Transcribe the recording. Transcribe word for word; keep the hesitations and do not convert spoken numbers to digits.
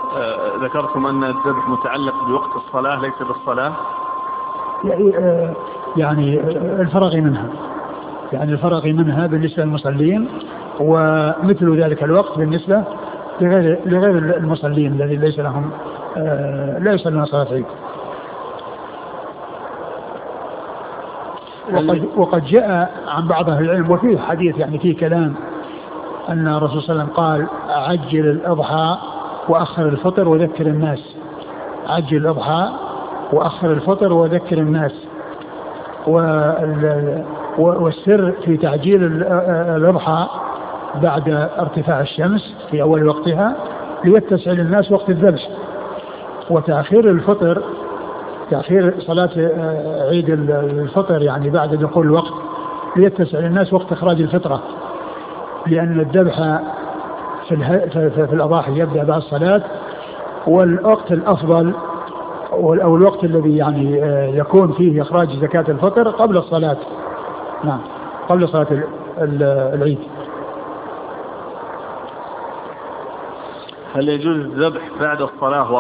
آه ذكرتم أن الذبح متعلق بوقت الصلاة ليس بالصلاة. يعني الفرغ منها، يعني الفرغ منها بالنسبة للمصلين، ومثل ذلك الوقت بالنسبة لغير, لغير المصلين الذي ليس لهم آه لا يصلون صلاة عيد. وقد, وقد جاء عن بعض أهل العلم وفيه حديث يعني فيه كلام أن الرسول صلى الله عليه وسلم قال عجل الأضحى وأخر الفطر وذكر الناس، عجل الأضحى وأخر الفطر وذكر الناس. والسر في تعجيل الأضحى بعد ارتفاع الشمس في أول وقتها ليتسع للناس وقت الذبح، وتأخير الفطر تأخير صلاة عيد الفطر يعني بعد دخول الوقت ليتسع للناس وقت إخراج الفطرة، لأن الذبح في, في الأضاحي يبدأ بعد الصلاة، والوقت الأفضل أو الوقت الذي يعني يكون فيه إخراج زكاة الفطر قبل الصلاة. نعم قبل صلاة العيد. هل يجوز الذبح بعد الصلاة